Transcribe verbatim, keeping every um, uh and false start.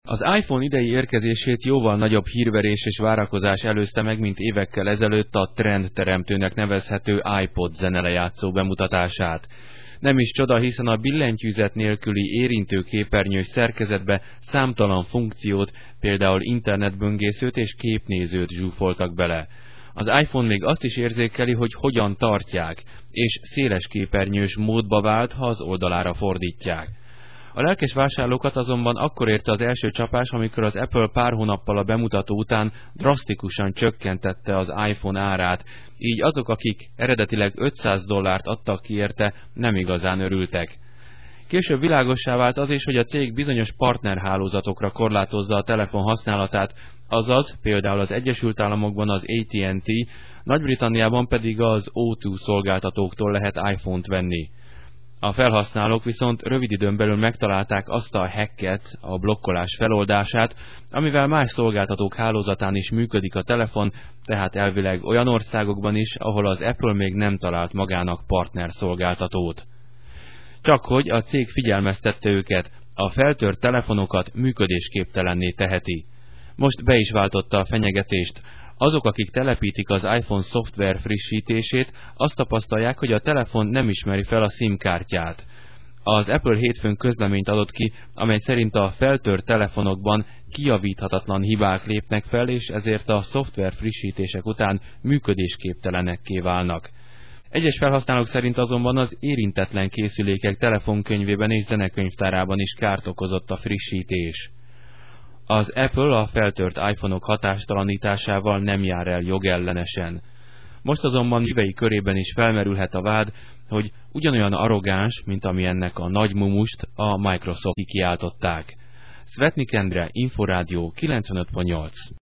Az iPhone idei érkezését jóval nagyobb hírverés és várakozás előzte meg, mint évekkel ezelőtt a trendteremtőnek nevezhető iPod zenelejátszó bemutatását. Nem is csoda, hiszen a billentyűzet nélküli érintőképernyős szerkezetbe számtalan funkciót, például internetböngészőt és képnézőt zsúfoltak bele. Az iPhone még azt is érzékeli, hogy hogyan tartják, és széles képernyős módba vált, ha az oldalára fordítják. A lelkes vásárlókat azonban akkor érte az első csapás, amikor az Apple pár hónappal a bemutató után drasztikusan csökkentette az iPhone árát, így azok, akik eredetileg ötszáz dollárt adtak ki érte, nem igazán örültek. Később világossá vált az is, hogy a cég bizonyos partnerhálózatokra korlátozza a telefon használatát, azaz például az Egyesült Államokban az á té és té, Nagy-Britanniában pedig az ó kettő szolgáltatóktól lehet iPhone-t venni. A felhasználók viszont rövid időn belül megtalálták azt a hacket, a blokkolás feloldását, amivel más szolgáltatók hálózatán is működik a telefon, tehát elvileg olyan országokban is, ahol az Apple még nem talált magának partnerszolgáltatót. Csakhogy a cég figyelmeztette őket, a feltört telefonokat működésképtelenné teheti. Most be is váltotta a fenyegetést. Azok, akik telepítik az iPhone szoftver frissítését, azt tapasztalják, hogy a telefon nem ismeri fel a SIM-kártyát. Az Apple hétfőn közleményt adott ki, amely szerint a feltört telefonokban kijavíthatatlan hibák lépnek fel, és ezért a szoftver frissítések után működésképtelenekké válnak. Egyes felhasználók szerint azonban az érintetlen készülékek telefonkönyvében és zenekönyvtárában is kárt okozott a frissítés. Az Apple a feltört iPhone-ok hatástalanításával nem jár el jogellenesen. Most azonban hívei körében is felmerülhet a vád, hogy ugyanolyan arrogáns, mint amilyennek a nagy mumust a Microsoft kiáltották. Szvetnik Endre, Inforádió kilencvenöt pont nyolc.